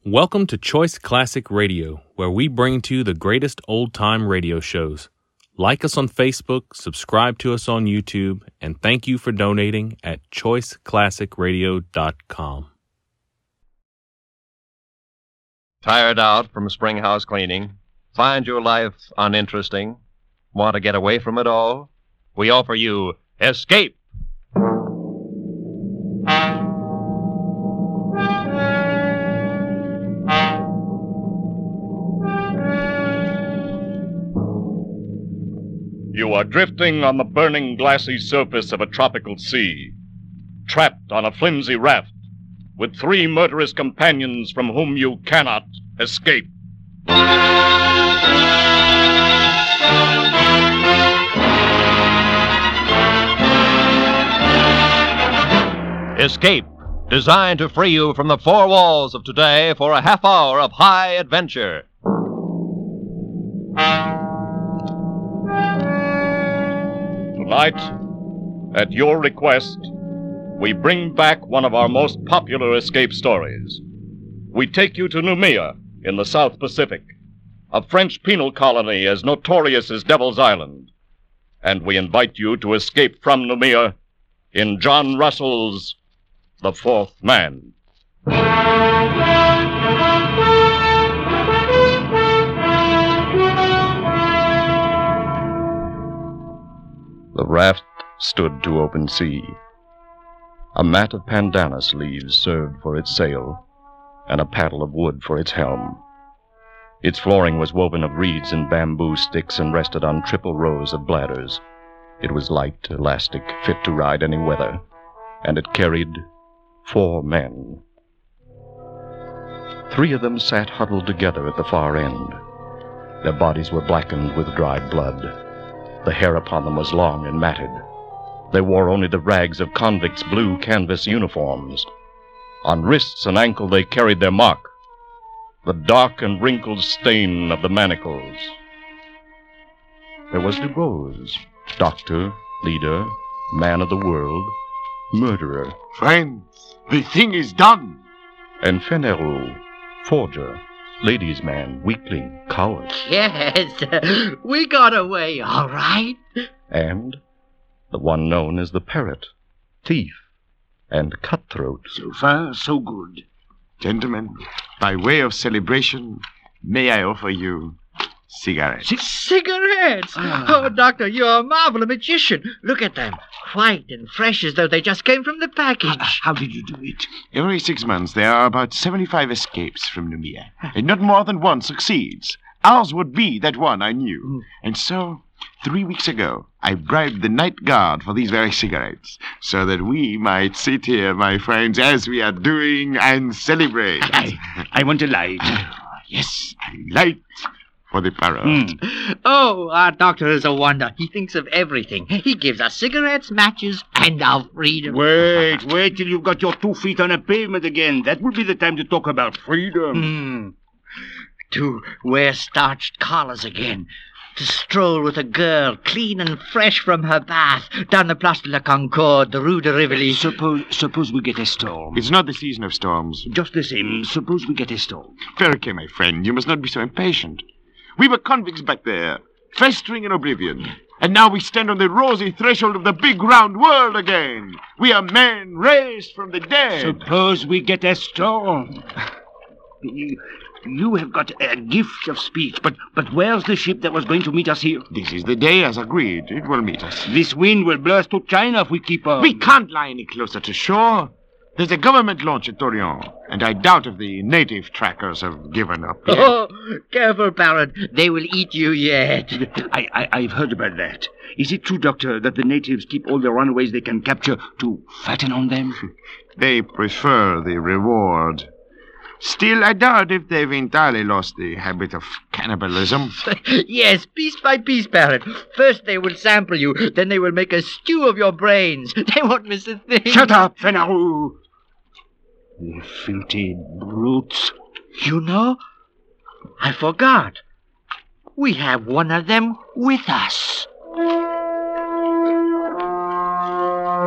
Welcome to Choice Classic Radio, where we bring to you the greatest old-time radio shows. Like us on Facebook, subscribe to us on YouTube, and thank you for donating at choiceclassicradio.com. Tired out from spring house cleaning? Find your life uninteresting? Want to get away from it all? We offer you Escape! You are drifting on the burning glassy surface of a tropical sea, trapped on a flimsy raft, with 3 murderous companions from whom you cannot escape. Escape, designed to free you from the 4 walls of today for a half hour of high adventure. Tonight, at your request, we bring back one of our most popular escape stories. We take you to Noumea in the South Pacific, a French penal colony as notorious as Devil's Island. And we invite you to escape from Noumea in John Russell's The Fourth Man. The raft stood to open sea. A mat of pandanus leaves served for its sail, and a paddle of wood for its helm. Its flooring was woven of reeds and bamboo sticks and rested on triple rows of bladders. It was light, elastic, fit to ride any weather, and it carried 4 men. 3 of them sat huddled together at the far end. Their bodies were blackened with dried blood. The hair upon them was long and matted. They wore only the rags of convicts' blue canvas uniforms. On wrists and ankle they carried their mark, the dark and wrinkled stain of the manacles. There was Dubose, doctor, leader, man of the world, murderer. Friends, the thing is done. And Fenerou, forger, ladies' man, weakling, coward. Yes, we got away, all right. And the one known as the Parrot, thief, and cutthroat. So far, so good. Gentlemen, by way of celebration, may I offer you cigarettes? Cigarettes? Oh, Doctor, you're a marvel, a magician. Look at them, white and fresh as though they just came from the package. How did you do it? Every 6 months, there are about 75 escapes from Noumea, and not more than one succeeds. Ours would be that one, I knew. And so, 3 weeks ago, I bribed the night guard for these very cigarettes, so that we might sit here, my friends, as we are doing, and celebrate. I want a light. Yes, a light for the Parrot. Oh, our doctor is a wonder. He thinks of everything. He gives us cigarettes, matches, and our freedom. Wait till you've got your 2 feet on a pavement again. That will be the time to talk about freedom. To wear starched collars again. To stroll with a girl, clean and fresh from her bath, down the Place de la Concorde, the Rue de Rivoli. Suppose we get a storm. It's not the season of storms. Just the same, suppose we get a storm. Ferke, my friend, you must not be so impatient. We were convicts back there, festering in oblivion. And now we stand on the rosy threshold of the big round world again. We are men raised from the dead. Suppose we get a storm. You have got a gift of speech, but where's the ship that was going to meet us here? This is the day, as agreed. It will meet us. This wind will blow us to China if we keep on. We can't lie any closer to shore. There's a government launch at Torreon, and I doubt if the native trackers have given up yet. Oh, careful, Parrot. They will eat you yet. I've heard about that. Is it true, Doctor, that the natives keep all the runaways they can capture to fatten on them? They prefer the reward. Still, I doubt if they've entirely lost the habit of cannibalism. Yes, piece by piece, Parrot. First they will sample you, then they will make a stew of your brains. They won't miss a thing. Shut up, Fenerou! The filthy brutes. You know, I forgot. We have one of them with us.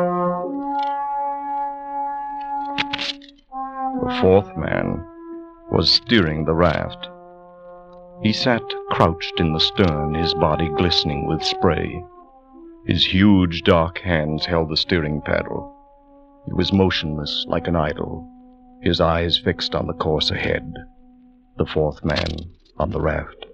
The 4th man was steering the raft. He sat crouched in the stern, his body glistening with spray. His huge dark hands held the steering paddle. He was motionless like an idol, his eyes fixed on the course ahead, the fourth man on the raft.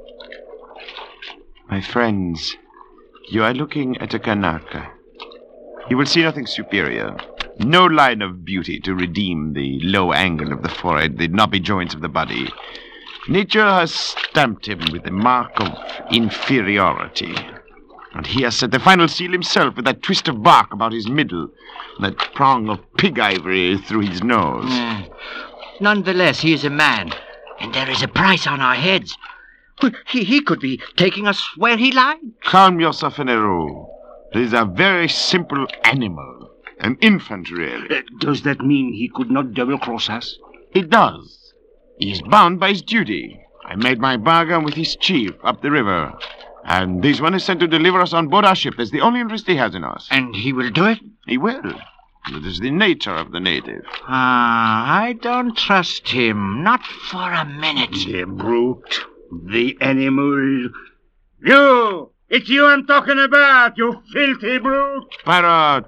My friends, you are looking at a Kanaka. You will see nothing superior. No line of beauty to redeem the low angle of the forehead, the knobby joints of the body. Nature has stamped him with the mark of inferiority. And he has set the final seal himself with that twist of bark about his middle, that prong of pig ivory through his nose. Nonetheless, he is a man, and there is a price on our heads. He could be taking us where he lies. Calm yourself, Finero. He is a very simple animal. An infant, really. Does that mean he could not double-cross us? It does. He is bound by his duty. I made my bargain with his chief up the river. And this one is sent to deliver us on board our ship. That's the only interest he has in us. And he will do it? He will. That is the nature of the native. I don't trust him. Not for a minute. The brute. The animal. You! It's you I'm talking about, you filthy brute! Parrot!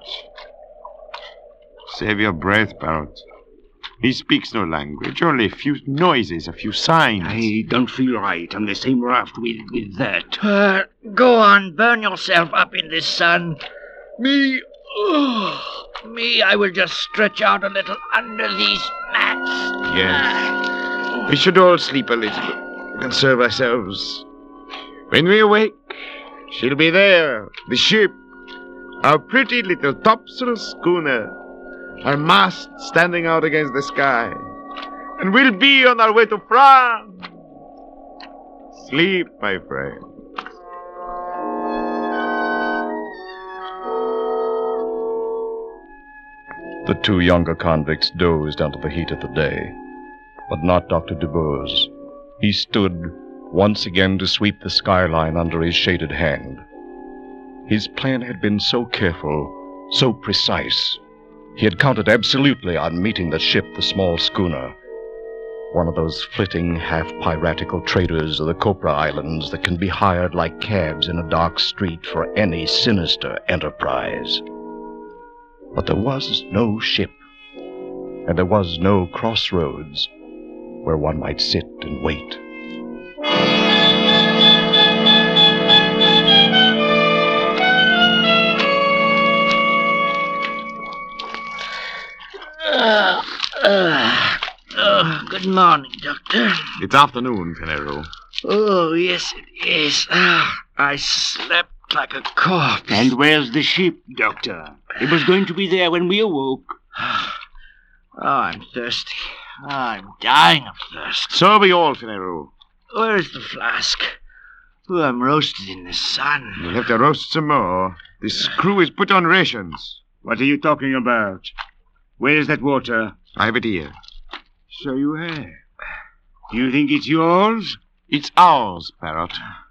Save your breath, Parrot. He speaks no language, only a few noises, a few signs. I don't feel right on the same raft with that. Go on, burn yourself up in this sun. Me, I will just stretch out a little under these mats. Yes. We should all sleep a little, conserve ourselves. When we awake, she'll be there, the ship, our pretty little topsail schooner, our mast standing out against the sky, and we'll be on our way to France. Sleep, my friend. The two younger convicts dozed under the heat of the day, but not Dr. Dubose. He stood once again to sweep the skyline under his shaded hand. His plan had been so careful, so precise. He had counted absolutely on meeting the ship, the small schooner, one of those flitting, half-piratical traders of the Copra Islands that can be hired like cabs in a dark street for any sinister enterprise. But there was no ship, and there was no crossroads where one might sit and wait. Good morning, Doctor. It's afternoon, Finero. Oh, yes, it is. I slept like a corpse. And where's the ship, Doctor? It was going to be there when we awoke. Oh, I'm thirsty. I'm dying of thirst. So are we all, Finero. Where is the flask? Oh, I'm roasted in the sun. You'll have to roast some more. This crew is put on rations. What are you talking about? Where is that water? I have it here. So you have. Do you think it's yours? It's ours, Parrot.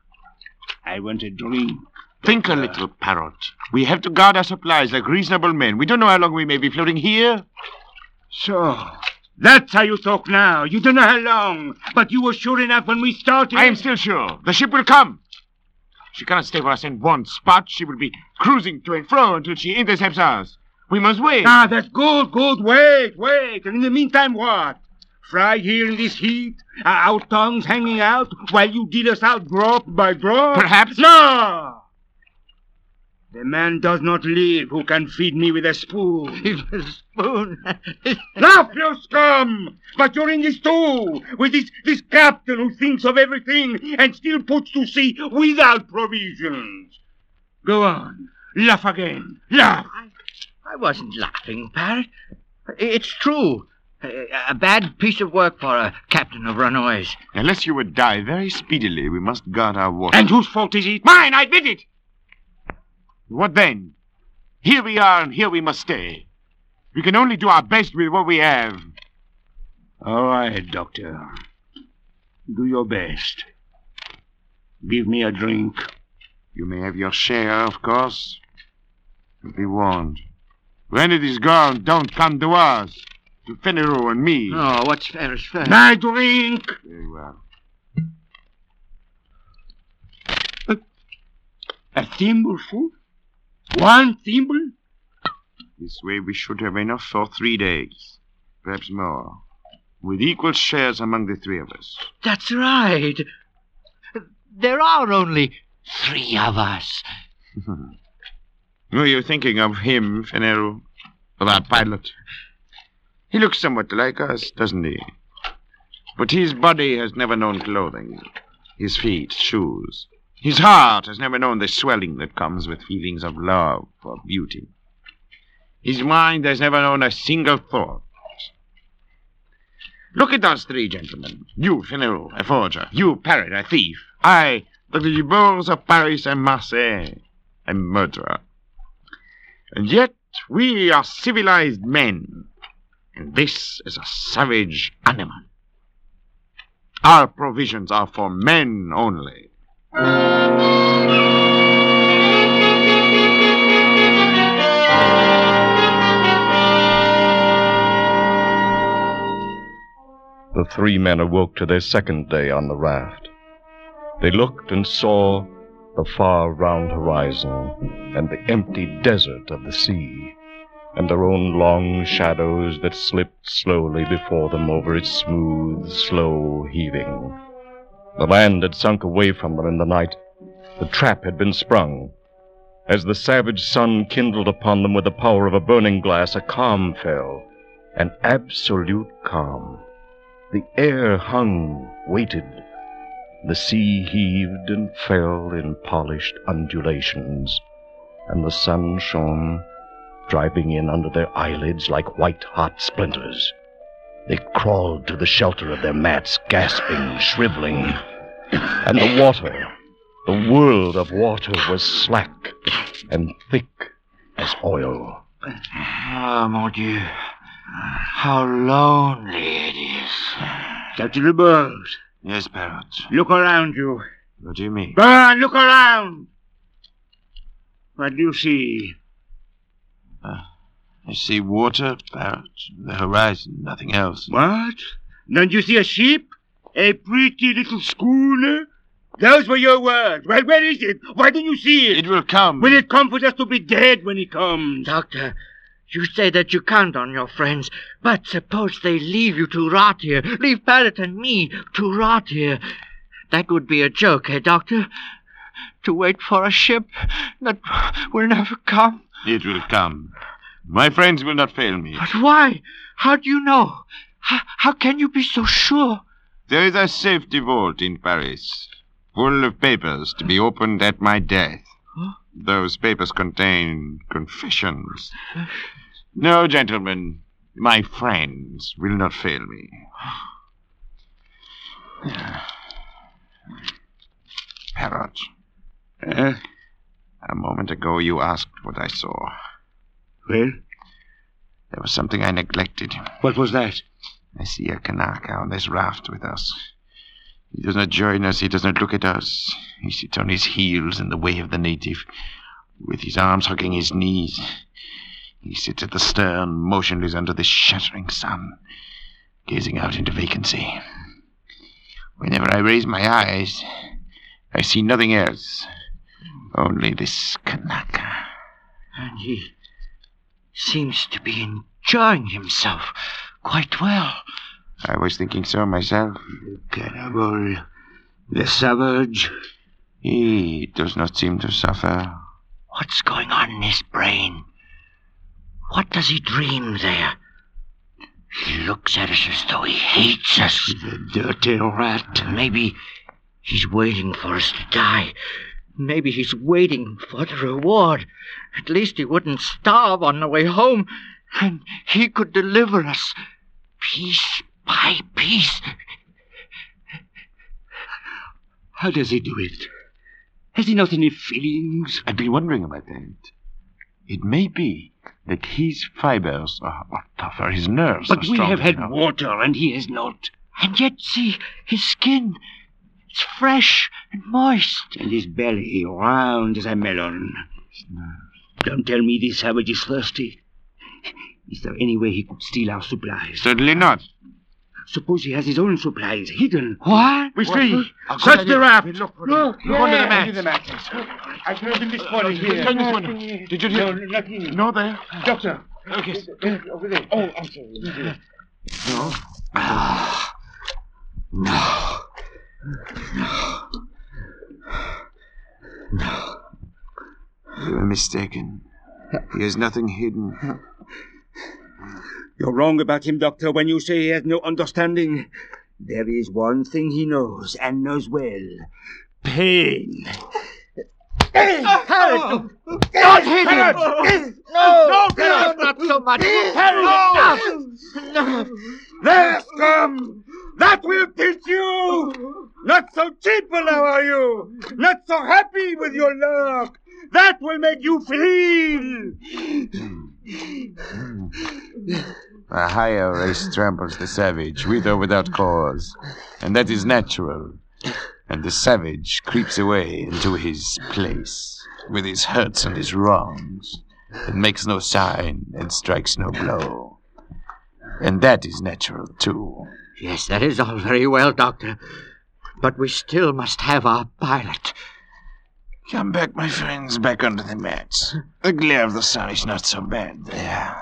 I want a drink. Think a little, Parrot. We have to guard our supplies like reasonable men. We don't know how long we may be floating here. So, that's how you talk now. You don't know how long, but you were sure enough when we started. I am still sure. The ship will come. She cannot stay for us in one spot. She will be cruising to and fro until she intercepts us. We must wait. Ah, that's good. Wait. And in the meantime, what? Fry here in this heat, our tongues hanging out, while you deal us out drop by drop? Perhaps. No! The man does not live who can feed me with a spoon. A spoon? Laugh, you scum! But you're in this too, with this captain who thinks of everything and still puts to sea without provisions. Go on, laugh again, laugh! I wasn't laughing, Parrot. It's true. A bad piece of work for a captain of runaways. Unless you would die very speedily, we must guard our water. And whose fault is it? Mine, I admit it! What then? Here we are, and here we must stay. We can only do our best with what we have. All right, Doctor. Do your best. Give me a drink. You may have your share, of course. But be warned. When it is gone, don't come to us. to Fenero and me. Oh, what's fair is fair. My drink! Very well. A thimbleful? One thimble? This way we should have enough for 3 days. Perhaps more. With equal shares among the 3 of us. That's right. There are only 3 of us. Were you thinking of him, Fenero? Of our pilot? He looks somewhat like us, doesn't he? But his body has never known clothing. His feet, shoes. His heart has never known the swelling that comes with feelings of love or beauty. His mind has never known a single thought. Look at us 3 gentlemen. You, Fenero, a forger. You, Parrot, a thief. I, the Gibours of Paris and Marseille, a murderer. And yet we are civilized men, and this is a savage animal. Our provisions are for men only. The 3 men awoke to their second day on the raft. They looked and saw the far round horizon and the empty desert of the sea, and their own long shadows that slipped slowly before them over its smooth, slow heaving. The land had sunk away from them in the night. The trap had been sprung. As the savage sun kindled upon them with the power of a burning glass, a calm fell, an absolute calm. The air hung, waited. The sea heaved and fell in polished undulations, and the sun shone, driving in under their eyelids like white-hot splinters. They crawled to the shelter of their mats, gasping, shriveling. And the water, the world of water, was slack and thick as oil. Ah, mon Dieu. How lonely it is. Captain LeBeau, Yes, Parrot. look around you. What do you mean? Go on, look around. What do you see? I see water, Parrot, the horizon, nothing else. What? Don't you see a ship? A pretty little schooner? Those were your words. Well, where is it? Why don't you see it? It will come. Will it come for us to be dead when it comes? Doctor, you say that you count on your friends, but suppose they leave you to rot here, leave Parrot and me to rot here. That would be a joke, eh, Doctor? To wait for a ship that will never come. It will come. My friends will not fail me. But why? How do you know? How can you be so sure? There is a safety vault in Paris, full of papers to be opened at my death. Huh? Those papers contain confessions. No, gentlemen, my friends will not fail me. Parrot, a moment ago you asked what I saw. Well, There was something I neglected. what was that? I see a Kanaka on this raft with us. He does not join us, he does not look at us. He sits on his heels in the way of the native, with his arms hugging his knees. He sits at the stern, motionless under the shattering sun, gazing out into vacancy. Whenever I raise my eyes, I see nothing else, only this Kanaka. And he seems to be enjoying himself quite well. I was thinking so myself. Cannibal, the savage. He does not seem to suffer. What's going on in his brain? What does he dream there? He looks at us as though he hates us. The dirty rat. Maybe he's waiting for us to die. Maybe he's waiting for the reward. At least he wouldn't starve on the way home, and he could deliver us piece by piece. How does he do it? Has he not any feelings? I've been wondering about that. It may be that his fibers are tougher, his nerves are But we stronger. have had you know. water, and he has not. And yet, see, his skin, it's fresh and moist. And his belly round as a melon. Don't tell me this savage is thirsty. Is there any way he could steal our supplies? Certainly not. Suppose he has his own supplies hidden. What? We see. I'll Search go the down- raft. Look Look under the yeah. mat. I can open this one here. Turn this one. Did you hear? No, nothing. No, there. Doctor. Okay. Over there. Oh, I'm sorry. No. No. You are mistaken. He has nothing hidden. You're wrong about him, Doctor, when you say he has no understanding. There is one thing he knows, and knows well. Pain. Harry, don't hit him! No, not so much. Harry, no! There, scum! That will teach you! Not so cheerful now are you! Not so happy with your luck! That will make you feel! A higher race tramples the savage, with or without cause. And that is natural. And the savage creeps away into his place, with his hurts and his wrongs, and makes no sign and strikes no blow. And that is natural, too. Yes, that is all very well, Doctor. But we still must have our pilot. Come back, my friends, back under the mats. The glare of the sun is not so bad there.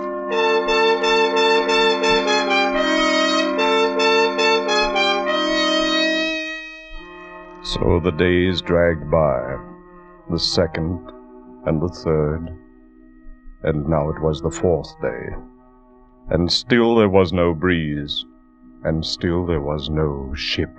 So the days dragged by, the second and the third, and now it was the fourth day. And still there was no breeze, and still there was no ship.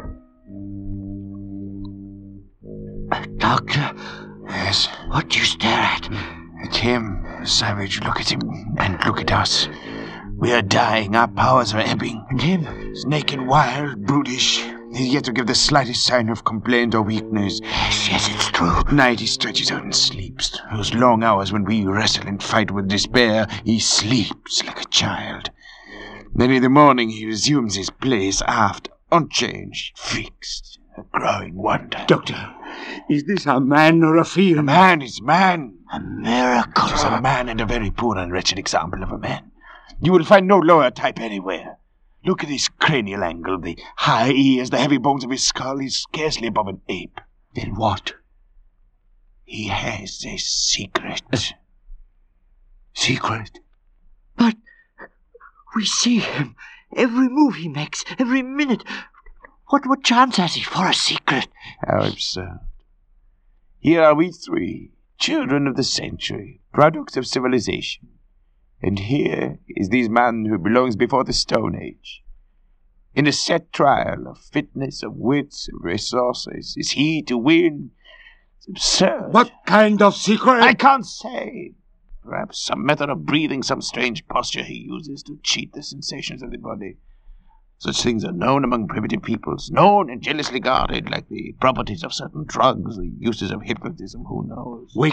Doctor, Yes, what do you stare at? at him, savage. Look at him, and look at us. We are dying, our powers are ebbing. And him? He's naked, wild, brutish. He's yet to give the slightest sign of complaint or weakness. Yes, it's true. At night he stretches out and sleeps. Those long hours when we wrestle and fight with despair, he sleeps like a child. Then in the morning he resumes his place aft, unchanged, fixed, a growing wonder. Doctor, is this a man or a A fiend? man is man. A miracle. He's a man, and a very poor and wretched example of a man. You will find no lower type anywhere. Look at his cranial angle, the high ears, the heavy bones of his skull. He's scarcely above an ape. Then what? He has a secret. Secret? But we see him. Every move he makes, every minute. What chance has he for a secret? How absurd. Here are we three, children of the century, products of civilization. And here is this man who belongs before the Stone Age. In a set trial of fitness, of wits, of resources, is he to win? It's absurd. What kind of secret? I can't say. Perhaps some method of breathing, some strange posture he uses to cheat the sensations of the body. Such things are known among primitive peoples, known and jealously guarded, like the properties of certain drugs, the uses of hypnotism, who knows? We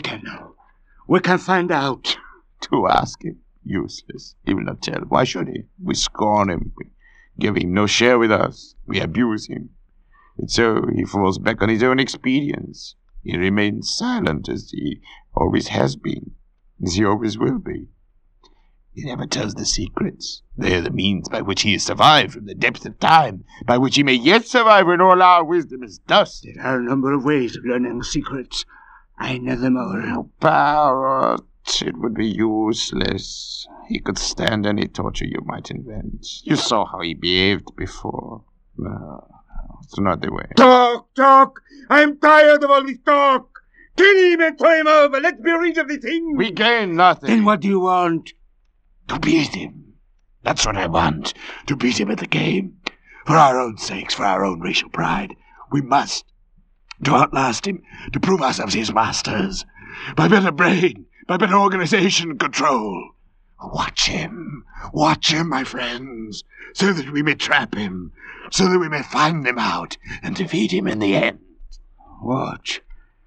can find out. To ask him, useless. He will not tell. Why should he? We scorn him. We give him no share with us. We abuse him. And so he falls back on his own expedients. He remains silent, as he always has been, as he always will be. He never tells the secrets. They are the means by which he has survived from the depths of time, by which he may yet survive when all our wisdom is dust. There are a number of ways of learning secrets. I know them all. No power. It would be useless. He could stand any torture you might invent. You saw how he behaved before. No, it's not the way. Talk! I'm tired of all this talk! Kill him and throw him over! Let's be rid of the thing! We gain nothing. Then what do you want? To beat him. That's what I want. To beat him at the game. For our own sakes, for our own racial pride. We must. To outlast him. To prove ourselves his masters. By better brain. By better organization and control. Watch him, my friends, so that we may trap him, so that we may find him out and defeat him in the end. Watch.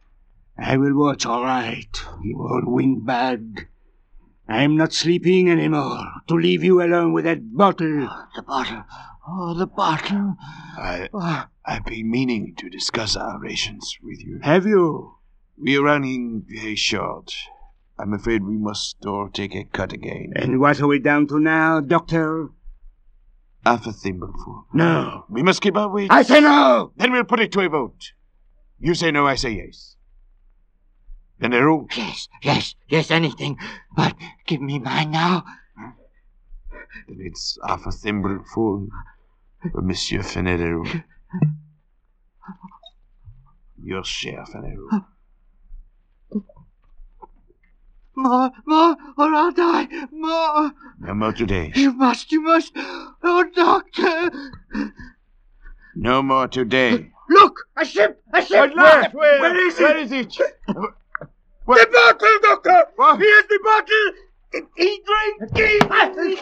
I will watch, all right, you old windbag. I'm not sleeping anymore to leave you alone with that bottle. The bottle. Oh, the bottle. I've been meaning to discuss our rations with you. Have you? We are running very short. I'm afraid we must all take a cut again. And what are we down to now, Doctor? Half a thimbleful. No. We must keep our wits. I say no! Then we'll put it to a vote. You say no, I say yes. Fenero? Yes, anything. But give me mine now. Then it's half a thimbleful for Monsieur Fenero. Your share, Fenero. More, or I'll die. More. No more today. You must. Oh, Doctor. No more today. Look! A ship! Where is it? Where is it? The bottle, Doctor! What? Here's the bottle! He drank!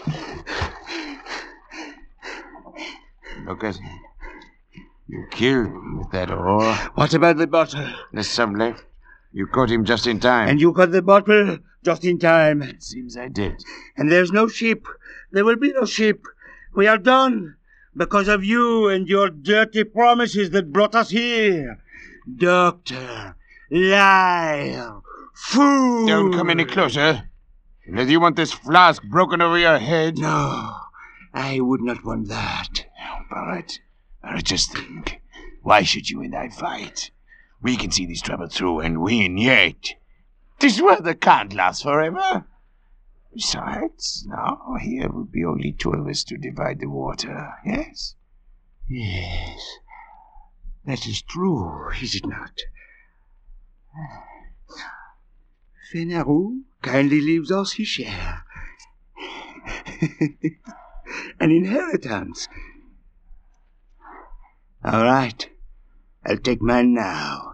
Look at him. You killed him with that oar. What about the bottle? There's some left. You caught him just in time. And you got the bottle just in time. It seems I did. And there's no ship. There will be no ship. We are done. Because of you and your dirty promises that brought us here. Doctor, liar, fool. Don't come any closer. Unless you want this flask broken over your head. No, I would not want that. Oh, Barrett, just think. Why should you and I fight? We can see this trouble through and win yet. This weather can't last forever. Besides, now here would be only two of us to divide the water, yes? Yes, that is true, is it not? Fenero kindly leaves us his share. An inheritance. All right, I'll take mine now.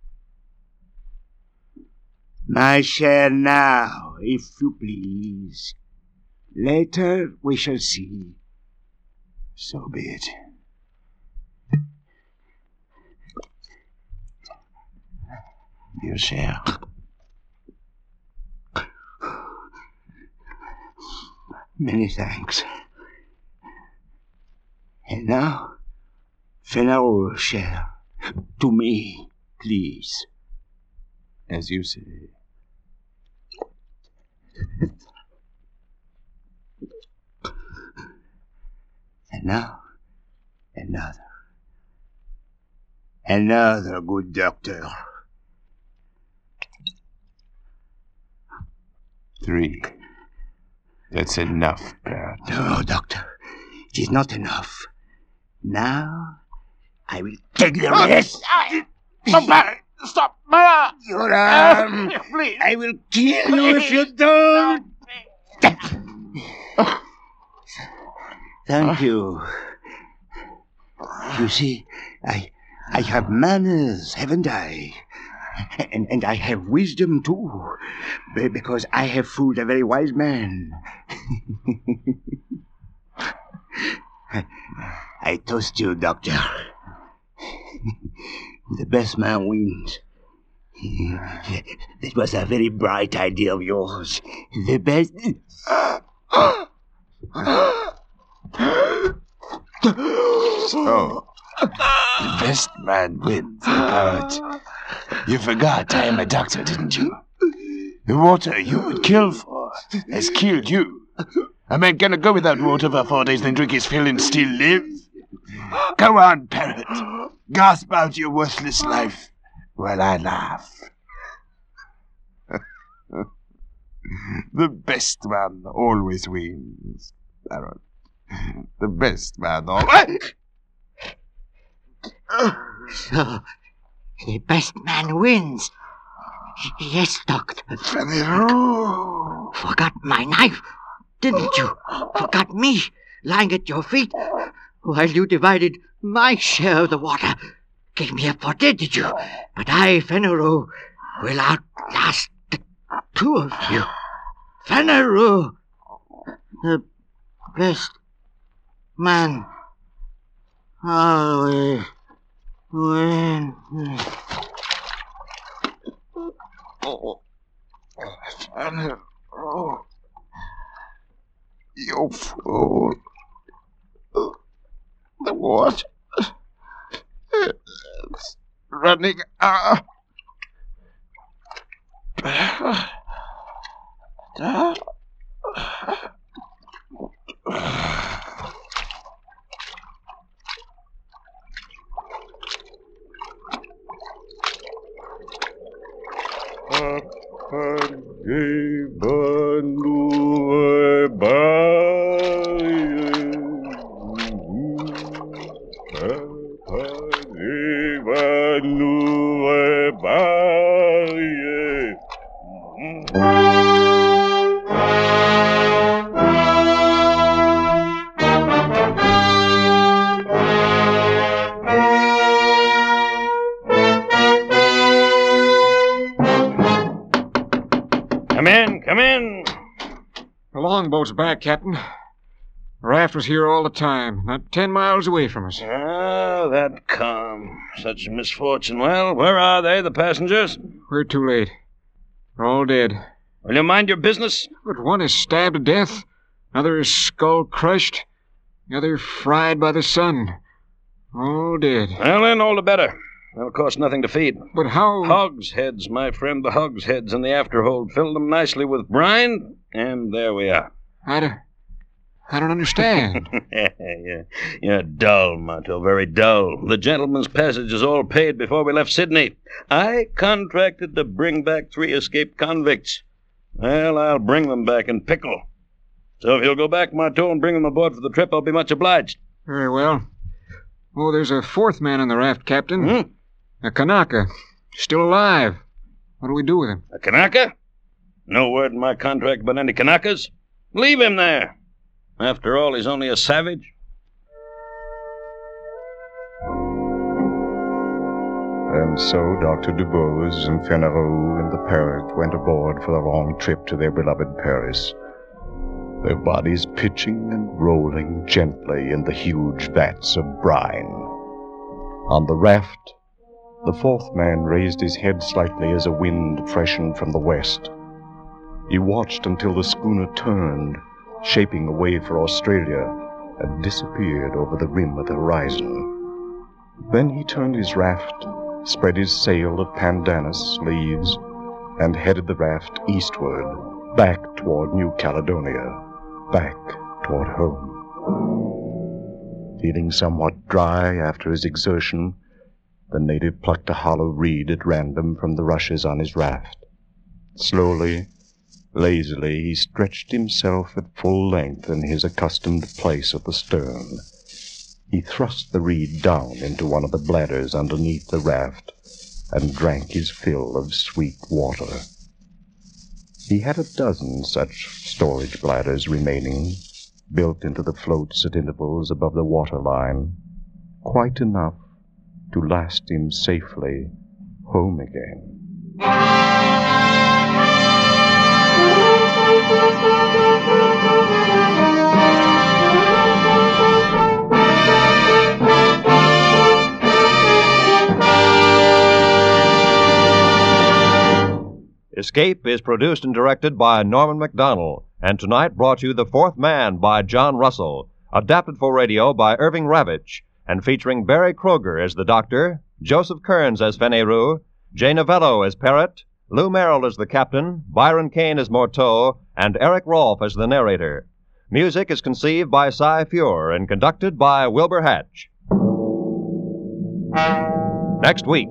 My share now, if you please. Later we shall see. So be it. Your share. Many thanks. And now, Fenero's share. To me, please. As you say. And now, another good doctor. 3. That's enough, Barrett. No, doctor, it is not enough. Now, I will take the rest. Barrett, stop! Barrett! Your arm. Please. I will kill you if you don't. Thank you. You see, I have manners, haven't I? And I have wisdom too, because I have fooled a very wise man. I toast you, Doctor. The best man wins. That was a very bright idea of yours. The best... Oh, the best man wins, Barrett. You forgot I am a doctor, didn't you? The water you would kill for has killed you. A man cannot go without water for 4 days, then drink his fill and still live. Go on, Barrett. Gasp out your worthless life while I laugh. The best man always wins, Barrett. The best man always... So, the best man wins. Yes, Doctor. Fenero! Forgot my knife, didn't you? Forgot me, lying at your feet, while you divided my share of the water. Gave me up for dead, did you? But I, Fenero, will outlast the two of you. Fenero, the best man, always wins. Fenero, you fool. The water is running out. Come in. The longboat's back, Captain. The raft was here all the time, not 10 miles away from us. Ah, that calm. Such misfortune. Well, where are they, the passengers? We're too late. They're all dead. Will you mind your business? But one is stabbed to death, another is skull crushed, the other fried by the sun. All dead. Well, then, all the better. That'll cost nothing to feed. But how... Hogsheads, my friend, the hogsheads in the afterhold. Filled them nicely with brine, and there we are. I don't understand. You're dull, Martel, very dull. The gentleman's passage is all paid before we left Sydney. I contracted to bring back 3 escaped convicts. Well, I'll bring them back in pickle. So if you'll go back, Martel, and bring them aboard for the trip, I'll be much obliged. Very well. Oh, there's a 4th man on the raft, Captain. A Kanaka. Still alive. What do we do with him? A Kanaka? No word in my contract about any Kanakas. Leave him there. After all, he's only a savage. And so Dr. Dubose and Fennereau and the parrot went aboard for the long trip to their beloved Paris, their bodies pitching and rolling gently in the huge vats of brine. On the raft, the 4th man raised his head slightly as a wind freshened from the west. He watched until the schooner turned, shaping away for Australia, and disappeared over the rim of the horizon. Then he turned his raft, spread his sail of pandanus leaves, and headed the raft eastward, back toward New Caledonia, back toward home. Feeling somewhat dry after his exertion, the native plucked a hollow reed at random from the rushes on his raft. Slowly, lazily, he stretched himself at full length in his accustomed place at the stern. He thrust the reed down into one of the bladders underneath the raft and drank his fill of sweet water. He had 12 such storage bladders remaining, built into the floats at intervals above the waterline, quite enough to last him safely home again. Escape is produced and directed by Norman MacDonald, and tonight brought you The 4th Man by John Russell, adapted for radio by Irving Ravitch, and featuring Barry Kroger as the Doctor, Joseph Kearns as Fennereau, Jay Novello as Parrot, Lou Merrill as the Captain, Byron Kane as Morteau, and Eric Rolfe as the narrator. Music is conceived by Cy Feuer and conducted by Wilbur Hatch. Next week.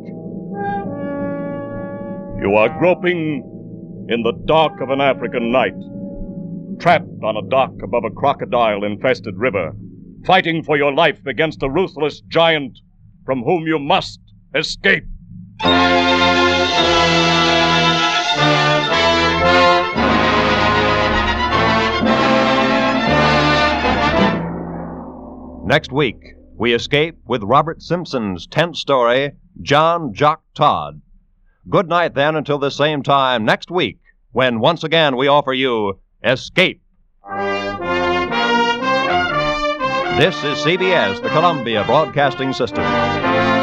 You are groping in the dark of an African night, trapped on a dock above a crocodile-infested river, fighting for your life against a ruthless giant from whom you must escape. Next week, we escape with Robert Simpson's 10th story, John Jock Todd. Good night, then, until the same time next week, when once again we offer you Escape. This is CBS, the Columbia Broadcasting System.